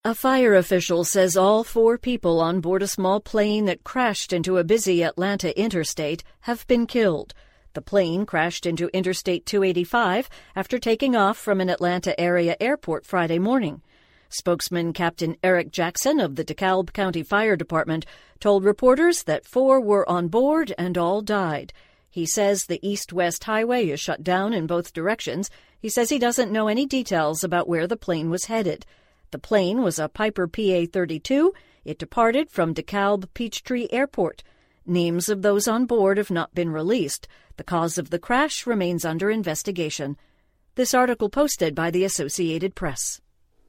A fire official says all 4 people on board a small plane that crashed into a busy Atlanta interstate have been killed. The plane crashed into Interstate 285 after taking off from an Atlanta area airport Friday morning. Spokesman Captain Eric Jackson of the DeKalb County Fire Department told reporters that 4 were on board and all died. He says the east-west highway is shut down in both directions. He says he doesn't know any details about where the plane was headed. The plane was a Piper PA-32. It departed from DeKalb Peachtree Airport. Names of those on board have not been released. The cause of the crash remains under investigation. This article posted by the Associated Press.